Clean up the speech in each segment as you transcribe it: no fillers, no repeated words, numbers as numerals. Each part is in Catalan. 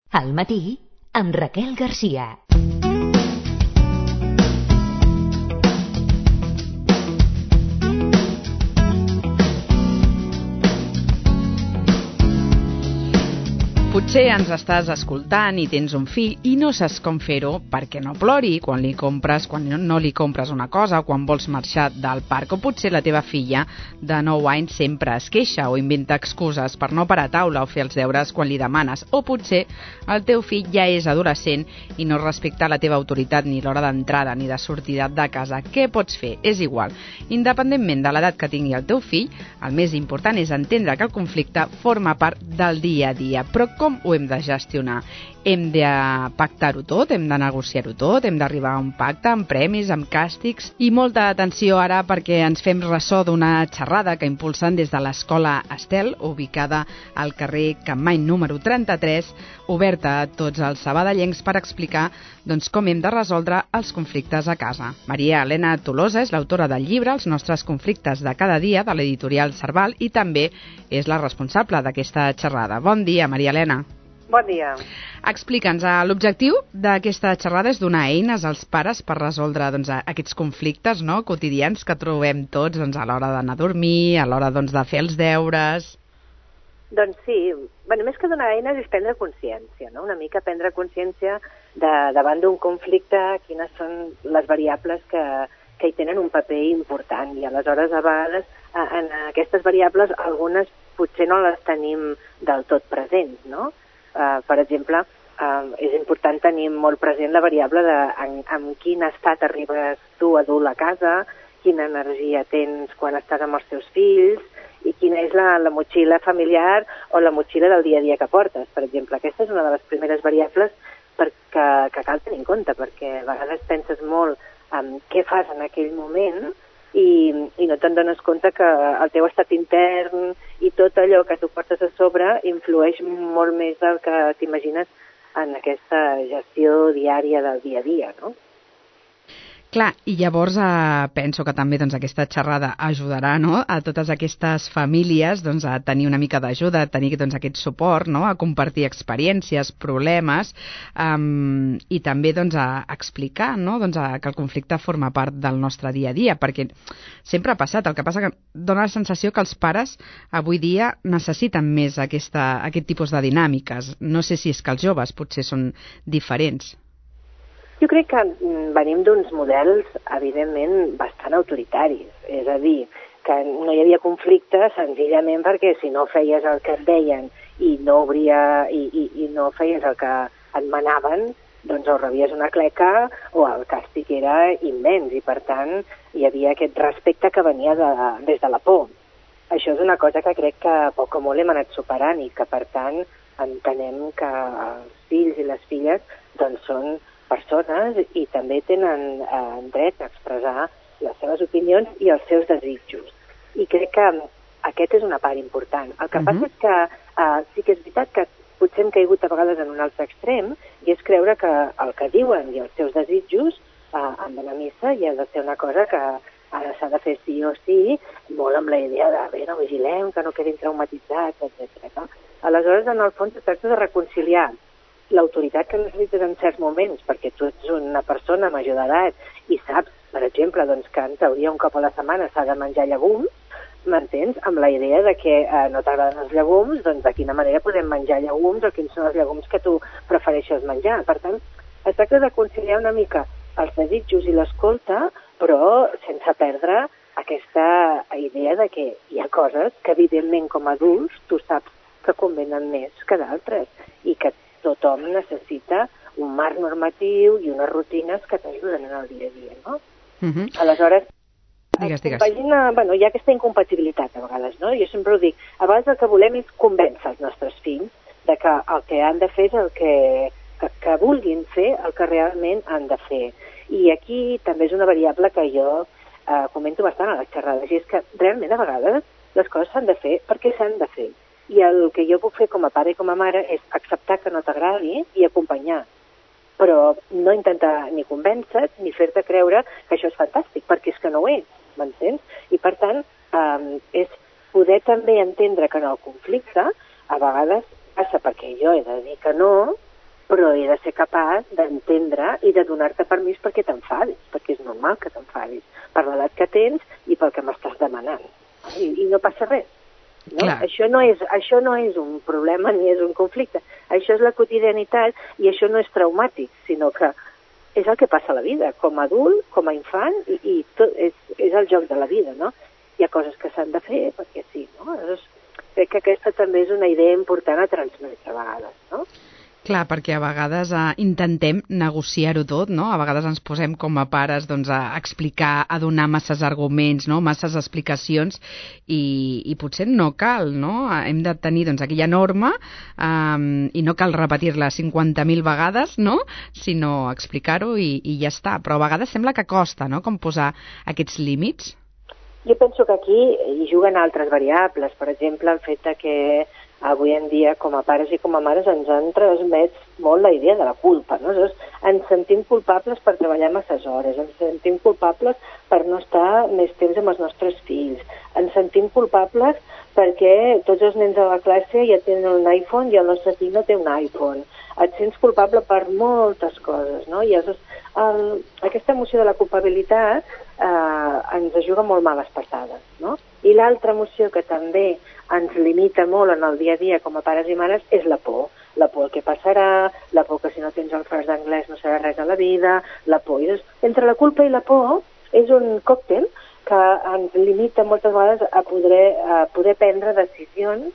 Al matí, amb Raquel Garcia. Potser ens estàs escoltant i tens un fill i no saps com fer-ho perquè no plori quan no li compres una cosa, quan vols marxar del parc, o potser la teva filla de 9 anys sempre es queixa o inventa excuses per no parar a taula o fer els deures quan li demanes, o potser el teu fill ja és adolescent i no respecta la teva autoritat ni l'hora d'entrada ni de sortida de casa. Què pots fer? És igual. Independentment de l'edat que tingui el teu fill, el més important és entendre que el conflicte forma part del dia a dia. Però com ho hem de gestionar? Hem de pactar-ho tot, hem de negociar-ho tot, hem d'arribar a un pacte amb premis, amb càstigs, i molta atenció ara perquè ens fem ressò d'una xerrada que impulsen des de l'Escola Estel, ubicada al carrer Capmany número 33, oberta a tots els sabadellencs per explicar com hem de resoldre els conflictes a casa. Maria Elena Tolosa és l'autora del llibre Els nostres conflictes de cada dia, de l'editorial Serval, i també és la responsable d'aquesta xerrada. Bon dia, Maria Elena. Bon dia. Explica'ns, l'objectiu d'aquesta xerrada és donar eines als pares per resoldre aquests conflictes quotidians que trobem tots a l'hora d'anar a dormir, a l'hora de fer els deures. Doncs sí, més que donar eines és prendre consciència, una mica prendre consciència davant d'un conflicte, quines són les variables que hi tenen un paper important, i aleshores a vegades en aquestes variables algunes potser no les tenim del tot presents, no? Per exemple, és important tenir molt present la variable en quin estat arribes tu adult a casa, quina energia tens quan estàs amb els teus fills i quina és la motxilla familiar o la motxilla del dia a dia que portes. Per exemple, aquesta és una de les primeres variables que cal tenir en compte, perquè a vegades penses molt en què fas en aquell moment i no te'n dones compte que el teu estat intern i tot allò que tu portes a sobre influeix molt més del que t'imagines en aquesta gestió diària del dia a dia, no? Clar, i llavors penso que també aquesta xerrada ajudarà a totes aquestes famílies a tenir una mica d'ajuda, a tenir aquest suport, a compartir experiències, problemes, i també a explicar que el conflicte forma part del nostre dia a dia, perquè sempre ha passat. El que passa que dona la sensació que els pares avui dia necessiten més aquest tipus de dinàmiques. No sé si és que els joves potser són diferents. Jo crec que venim d'uns models, evidentment, bastant autoritaris. És a dir, que no hi havia conflicte senzillament perquè si no feies el que et deien i no feies el que et manaven, doncs o rebies una cleca o el càstig era immens i, per tant, hi havia aquest respecte que venia des de la por. Això és una cosa que crec que a poc o molt hem anat superant i que, per tant, entenem que els fills i les filles doncs són persones i també tenen dret a expressar les seves opinions i els seus desitjos. I crec que aquest és una part important. El que passa és que sí que és veritat que potser hem caigut a vegades en un altre extrem i és creure que el que diuen i els seus desitjos han d'anar a missa i ha de ser una cosa que ara s'ha de fer sí o sí, molt amb la idea de no vigilem, que no quedin traumatitzats, etc. Aleshores, en el fons, es tracta de reconciliar l'autoritat que necessites en certs moments, perquè tu ets una persona major d'edat i saps, per exemple, que en teoria un cop a la setmana s'ha de menjar llegums, m'entens? Amb la idea de que no t'agraden els llegums, doncs de quina manera podem menjar llegums o quins són els llegums que tu prefereixes menjar. Per tant, es tracta de conciliar una mica els desitjos i l'escolta, però sense perdre aquesta idea de que hi ha coses que, evidentment, com a adults, tu saps que convenen més que d'altres i que tothom necessita un marc normatiu i unes rutines que t'ajuden en el dia a dia, no? Aleshores, digues. Hi ha aquesta incompatibilitat a vegades, no? Jo sempre ho dic, a vegades el que volem és convèncer els nostres fills de que el que han de fer és el que vulguin fer, el que realment han de fer. I aquí també és una variable que jo comento bastant a les xerrades, i és que realment a vegades les coses s'han de fer perquè s'han de fer. I el que jo puc fer com a pare i com a mare és acceptar que no t'agradi i acompanyar. Però no intentar ni convèncer ni fer-te creure que això és fantàstic, perquè és que no ho és, m'entens? I per tant, és poder també entendre que en el conflicte a vegades passa perquè jo he de dir que no, però he de ser capaç d'entendre i de donar-te permís perquè t'enfadis, perquè és normal que t'enfadis, per l'edat que tens i pel que m'estàs demanant. I no passa res. No? Això no és un problema ni és un conflicte. Això és la quotidianitat i això no és traumàtic, sinó que és el que passa a la vida, com a adult, com a infant, i tot, és el joc de la vida, no? Hi ha coses que s'han de fer perquè sí, no? Llavors, crec que aquesta també és una idea important a transmetre a vegades, no? Clar, perquè a vegades intentem negociar-ho tot, no? A vegades ens posem com a pares a explicar, a donar masses arguments, no? Masses explicacions i potser no cal, no? Hem de tenir aquella norma i no cal repetir-la 50.000 vegades, no? Sinó explicar-ho i ja està. Però a vegades sembla que costa, no? Com posar aquests límits. Jo penso que aquí hi juguen altres variables, per exemple, el fet que avui en dia, com a pares i com a mares, ens han transmès molt la idea de la culpa, no? Llavors, ens sentim culpables per treballar masses hores, ens sentim culpables per no estar més temps amb els nostres fills, ens sentim culpables perquè tots els nens de la classe ja tenen un iPhone i el nostre fill no té un iPhone. Et sents culpable per moltes coses, no? I llavors, aquesta emoció de la culpabilitat ens juga molt males passades, no? I l'altra emoció que també ens limita molt en el dia a dia com a pares i mares és la por al que passarà, la por que si no tens el fresc d'anglès no serà res a la vida, la por. I entre la culpa i la por és un còctel que ens limita moltes vegades a poder prendre decisions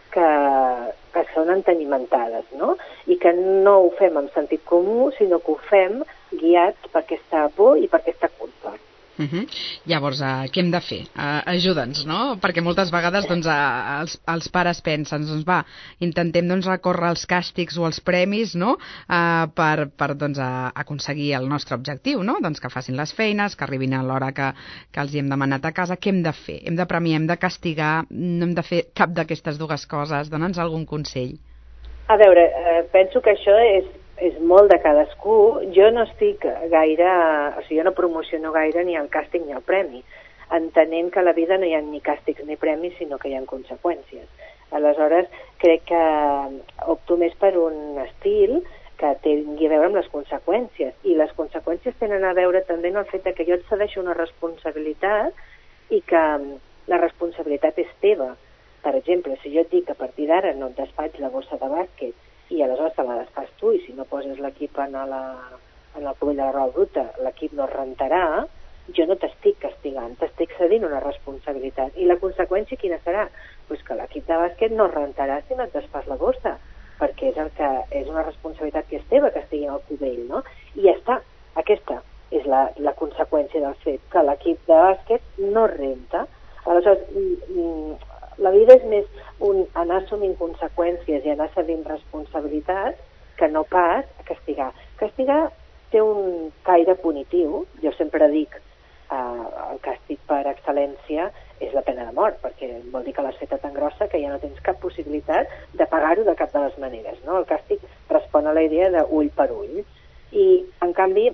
que són entenimentades, no? I que no ho fem amb sentit comú, sinó que ho fem guiats per aquesta por i per aquesta culpa. Llavors, què hem de fer? Ajuda'ns, no? Perquè moltes vegades els pares pensen, intentem recórrer als càstigs o als premis, no? Per aconseguir el nostre objectiu, no? Que facin les feines, que arribin a l'hora que els hi hem demanat a casa. Què hem de fer? Hem de premiar, hem de castigar, no hem de fer cap d'aquestes dues coses? Dóna'ns algun consell. A veure, penso que això és molt de cadascú. Jo no estic gaire, jo no promociono gaire ni el càstig ni el premi, entenent que a la vida no hi ha ni càstigs ni premis, sinó que hi ha conseqüències. Aleshores, crec que opto més per un estil que tingui a veure amb les conseqüències, i les conseqüències tenen a veure també en el fet que jo et cedeixo una responsabilitat i que la responsabilitat és teva. Per exemple, si jo et dic que a partir d'ara no et desfaig la bossa de bàsquet i aleshores te la desfas tu, i si no poses l'equip en el cubell de la roba bruta, l'equip no es rentarà, jo no t'estic castigant, t'estic cedint una responsabilitat. I la conseqüència quina serà? Pues que l'equip de bàsquet no es rentarà si no et desfas la bossa, perquè és una responsabilitat que és teva que estigui en el cubell, no? I ja està, aquesta és la conseqüència del fet, que l'equip de bàsquet no es renta. Aleshores, la vida és més anar assumint conseqüències i anar cedint responsabilitats que no pas a castigar. Castigar té un caire punitiu. Jo sempre dic el càstig per excel·lència és la pena de mort, perquè vol dir que l'has feta tan grossa que ja no tens cap possibilitat de pagar-ho de cap de les maneres, no? El càstig respon a la idea d'ull per ull. I, en canvi,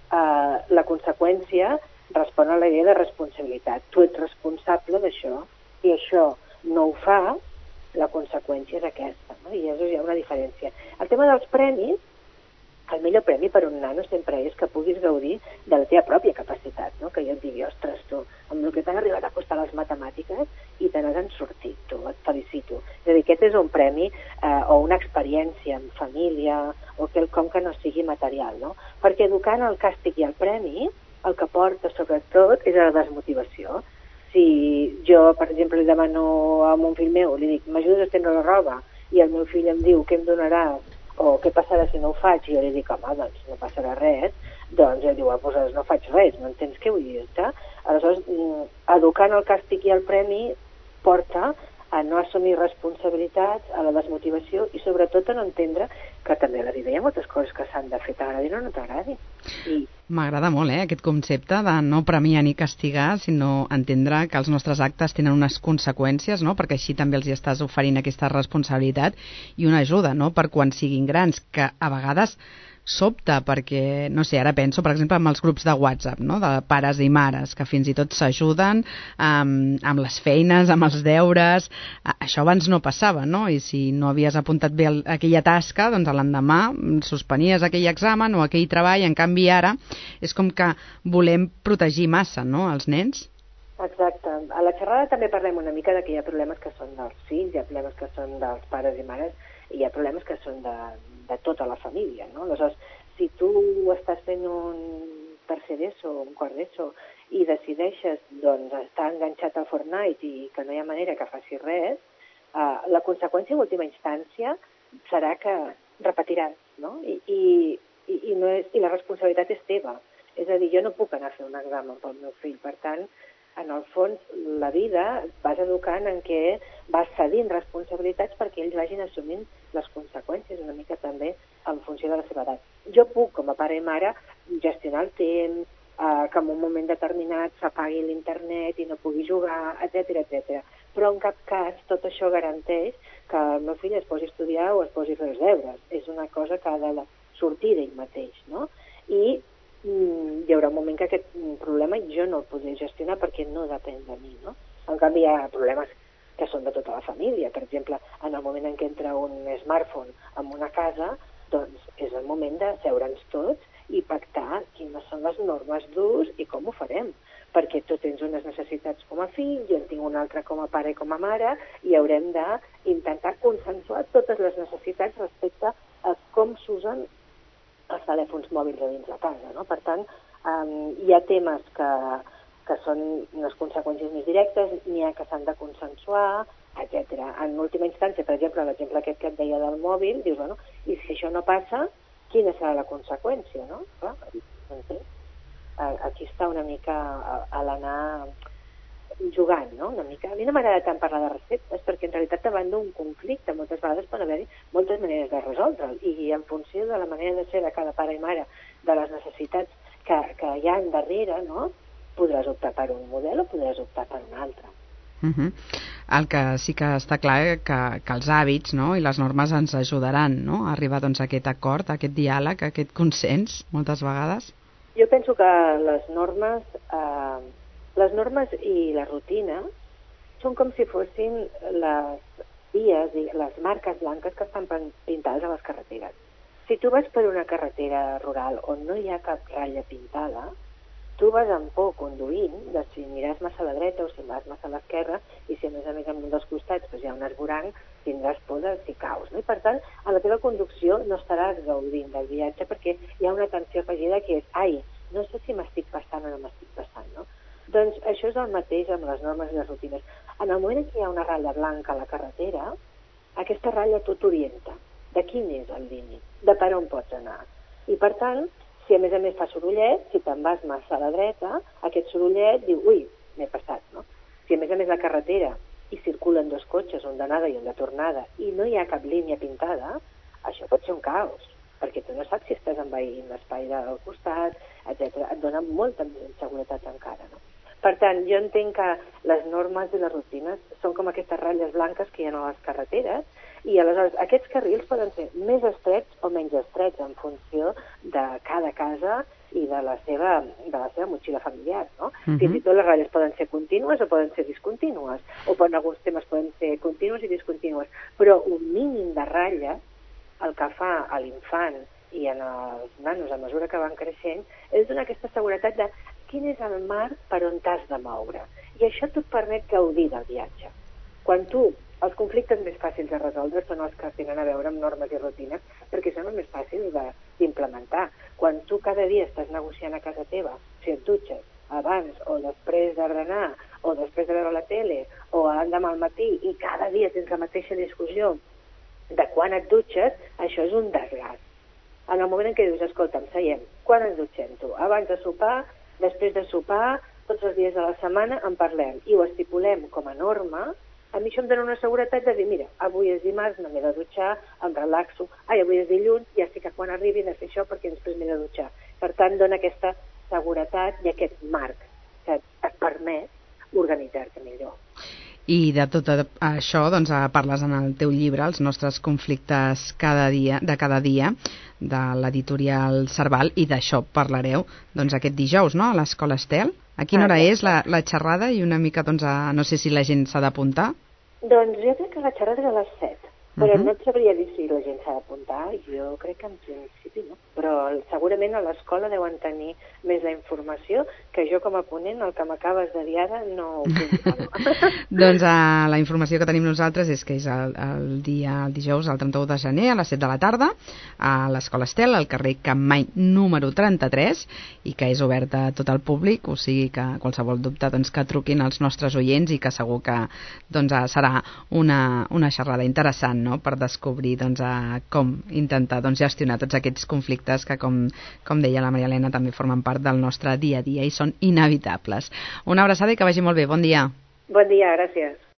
la conseqüència respon a la idea de responsabilitat. Tu ets responsable d'això, i això no ho fa, la conseqüència és aquesta, no? I llavors hi ha una diferència. El tema dels premis, el millor premi per un nano sempre és que puguis gaudir de la teva pròpia capacitat, no? Que jo et digui, ostres, tu, amb el que t'han arribat a costar les matemàtiques i te n'has sortit, tu, et felicito. És a dir, aquest és un premi o una experiència en família o quelcom que no sigui material, no? Perquè educant el càstig i el premi, el que porta sobretot és a la desmotivació. Si jo, per exemple, li demano a mon fill meu, li dic, m'ajudes a estendre la roba, i el meu fill em diu què em donarà o què passarà si no ho faig, i jo li dic, home, doncs no passarà res, doncs ell diu, doncs no faig res, no entens què vull dir-te? Aleshores, educant el càstig i el premi porta a no assumir responsabilitats, a la desmotivació i sobretot a no entendre que també a la vida hi ha moltes coses que s'han de fer, t'agradi o no t'agradi. M'agrada molt aquest concepte de no premiar ni castigar, sinó entendre que els nostres actes tenen unes conseqüències, no? Perquè així també els hi estàs oferint aquesta responsabilitat i una ajuda, no? Per quan siguin grans, que a vegades sobta, perquè, no sé, ara penso, per exemple, en els grups de WhatsApp, no?, de pares i mares, que fins i tot s'ajuden amb les feines, amb els deures. Això abans no passava, no? I si no havies apuntat bé aquella tasca, doncs l'endemà suspenies aquell examen o aquell treball. En canvi, ara és com que volem protegir massa, no?, els nens. Exacte. A la xerrada també parlem una mica de que hi ha problemes que són dels fills, hi ha problemes que són dels pares i mares, i hi ha problemes que són de tota la família, no? Aleshores, si tu estàs fent un tercer d'ESO o un quart d'ESO i decideixes doncs, estar enganxat al Fortnite i que no hi ha manera que faci res, la conseqüència en última instància serà que repetiràs, no? I la responsabilitat és teva. És a dir, jo no puc anar a fer un examen pel meu fill, per tant, en el fons, la vida vas educant en què vas cedint responsabilitats perquè ells vagin assumint les conseqüències una mica també en funció de la seva edat. Jo puc, com a pare i mare, gestionar el temps, que en un moment determinat s'apagui l'internet i no pugui jugar, etc. Però en cap cas tot això garanteix que el meu fill es posi a estudiar o es posi a fer els deures. És una cosa que ha de sortir d'ell mateix, no? I hi haurà un moment que aquest problema jo no el podré gestionar perquè no depèn de mi, no? En canvi, hi ha problemes que són de tota la família. Per exemple, en el moment en què entra un smartphone en una casa, doncs és el moment de seure'ns tots i pactar quines són les normes d'ús i com ho farem. Perquè tu tens unes necessitats com a fill, jo en tinc una altra com a pare i com a mare, i haurem d'intentar consensuar totes les necessitats respecte a com s'usen els telèfons mòbils a dins de casa, no? Per tant, hi ha temes que són unes conseqüències més directes, n'hi ha que s'han de consensuar, etc. En última instància, per exemple, l'exemple aquest que et deia del mòbil, dius, bueno, i si això no passa, quina serà la conseqüència, no? Clar, aquí està una mica a l'anar jugant, no? Una mica. A mi no m'agrada tant parlar de receptes perquè en realitat davant d'un conflicte moltes vegades poden haver-hi moltes maneres de resoldre'l i en funció de la manera de ser de cada pare i mare, de les necessitats que hi ha darrere, no? Podràs optar per un model o podràs optar per un altre. El que sí que està clar que els hàbits, no?, i les normes ens ajudaran, no?, a arribar doncs, a aquest acord, a aquest diàleg, a aquest consens, moltes vegades. Jo penso que les normes i la rutina són com si fossin les vies i les marques blanques que estan pintades a les carreteres. Si tu vas per una carretera rural on no hi ha cap ratlla pintada, tu vas amb por conduint de si aniràs massa a la dreta o si vas massa a l'esquerra, i si a més en un dels costats hi ha un esvoranc, tindràs por de si caus, no? I per tant, a la teva conducció no estaràs gaudint del viatge perquè hi ha una tensió afegida que és, ai, no sé si m'estic passant o no m'estic passant, no? Doncs això és el mateix amb les normes i les rutines. En el moment en què hi ha una ratlla blanca a la carretera, aquesta ratlla tot t'orienta de quin és el límit, de per on pots anar. I per tant, si a més fa sorollet, si te'n vas massa a la dreta, aquest sorollet diu, ui, m'he passat, no? Si a més la carretera hi circulen dos cotxes, un d'anada i un de tornada, i no hi ha cap línia pintada, això pot ser un caos, perquè tu no saps si estàs envaint l'espai del costat, etc. Et dona molta més inseguretat encara, no? Per tant, jo entenc que les normes i les rutines són com aquestes ratlles blanques que hi ha a les carreteres i aleshores aquests carrils poden ser més estrets o menys estrets en funció de cada casa i de la seva motxilla familiar, no? Fins i tot les ratlles poden ser contínues o poden ser discontínues, o per alguns temes poden ser contínues i discontínues, però un mínim de ratlla, el que fa a l'infant i en els nanos a mesura que van creixent, és donar aquesta seguretat de quin és el marc per on t'has de moure. I això et permet gaudir del viatge. Quan els conflictes més fàcils de resoldre són els que tenen a veure amb normes i rutines, perquè són els més fàcils d'implementar. Quan tu cada dia estàs negociant a casa teva, si et dutxes abans o després de berenar, o després de veure la tele, o demà al matí, i cada dia tens la mateixa discussió de quan et dutxes, això és un desgast. En el moment en què dius, escolta'm, seiem, quan ens dutxem tu? Abans de sopar, després de sopar, tots els dies de la setmana en parlem i ho estipulem com a norma, a mi això em dona una seguretat de dir, mira, avui és dimarts, no m'he de dutxar, em relaxo, avui és dilluns, ja sé que quan arribi he de fer això perquè després m'he de dutxar. Per tant, dona aquesta seguretat i aquest marc que et permet organitzar-te millor. I de tot això doncs, parles en el teu llibre, Els nostres conflictes de cada dia, de l'editorial Serval, i d'això parlareu doncs, aquest dijous, no?, a l'Escola Estel. A quina hora és la xerrada? I una mica, doncs, no sé si la gent s'ha d'apuntar. Doncs jo crec que la xerrada és a les 7, però no et sabria dir si la gent s'ha d'apuntar. Jo crec que en principi no, però segurament a l'escola deuen tenir més la informació, que jo com a ponent, el que m'acabes de dir ara, no ho controlo. Doncs la informació que tenim nosaltres és que és el dijous, el 31 de gener, a les 7 de la tarda, a l'Escola Estel, al carrer Campmany número 33, i que és oberta a tot el públic, o sigui que qualsevol dubte doncs, que truquin els nostres oients, i que segur que doncs, serà una xerrada interessant, no?, per descobrir doncs, com intentar doncs, gestionar tots aquests conflictes que, com deia la Maria Elena, també formen part del nostre dia a dia i són inevitables. Una abraçada i que vagi molt bé. Bon dia. Bon dia, gràcies.